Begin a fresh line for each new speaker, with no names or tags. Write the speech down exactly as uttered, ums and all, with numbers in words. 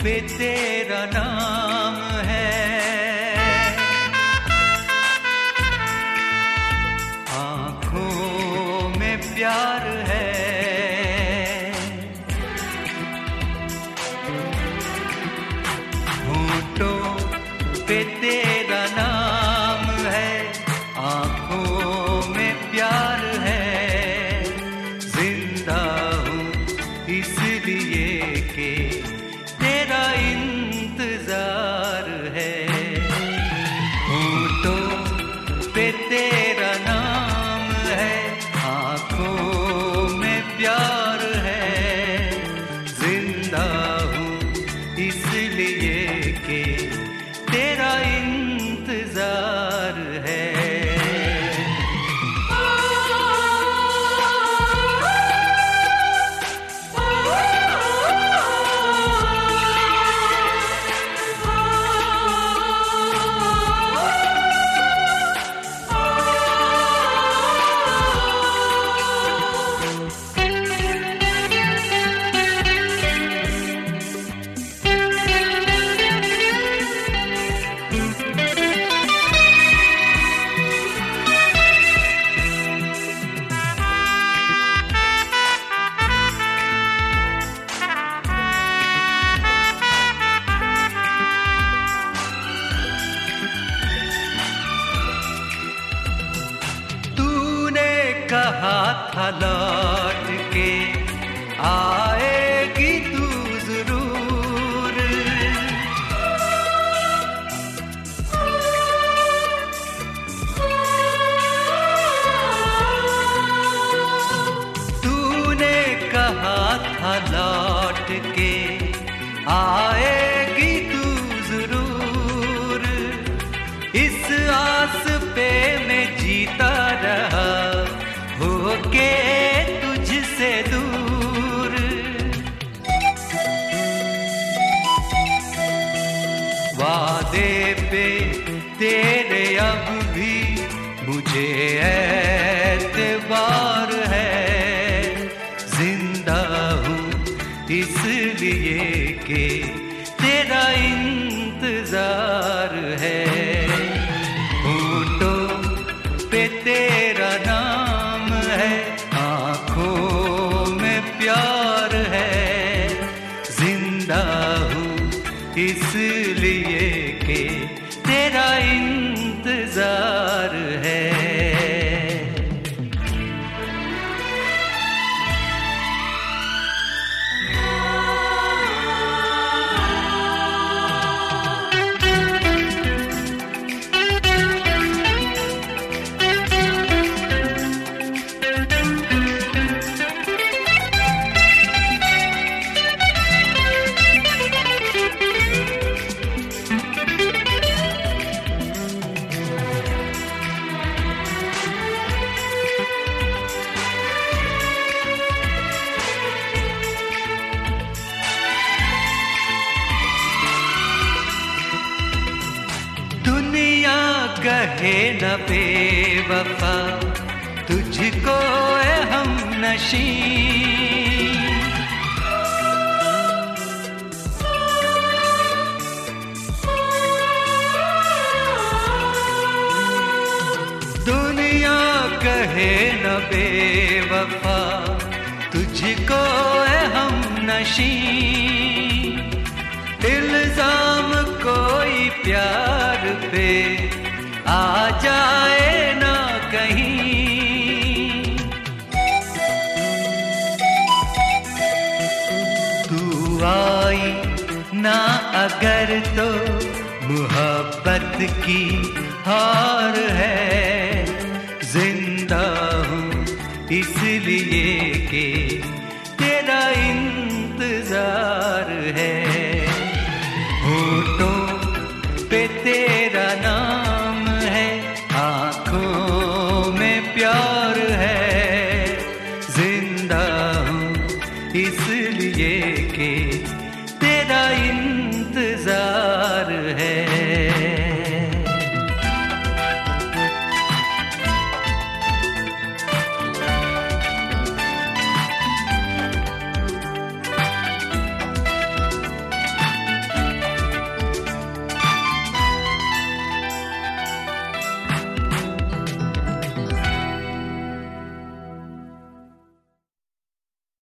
पे तेरा नाम है, आँखों में प्यार है, होठों पे तेरा नाम है, आँखों में प्यार है, जिंदा हूँ इसलिए कि तेरा इंतजार है, होठों पे तेरा नाम है, आँखों में प्यार है, जिंदा हूँ इसलिए कि तेरा इंतजार है। कहा था लौट के आएगी तू जरूर, तूने कहा था लौट के आएगी तू जरूर, इस आस पे मैं जीता रहा होके तुझसे दूर, वादे पे तेरे अब भी मुझे एतबार है, जिंदा हूँ इसलिए कि तेरा इंतजार है, होठों पे तेरा नाम है, आँखों में प्यार है, जिंदा हूँ इसलिए कि तेरा इंतजार है। दुनिया कहे न बेवफा तुझको है हम नशी, दुनिया कहे न बेवफा तुझको है हम नशी, इल्जाम कोई प्यार पे आ जाए ना कहीं, तू आई ना अगर तो मोहब्बत की हार है, जिंदा हूँ इसलिए कि तेरा इंतजार है, होठों पे तेरा नाम है, आँखों में प्यार है, जिंदा हूँ इसलिए कि तेरा इंतजार है।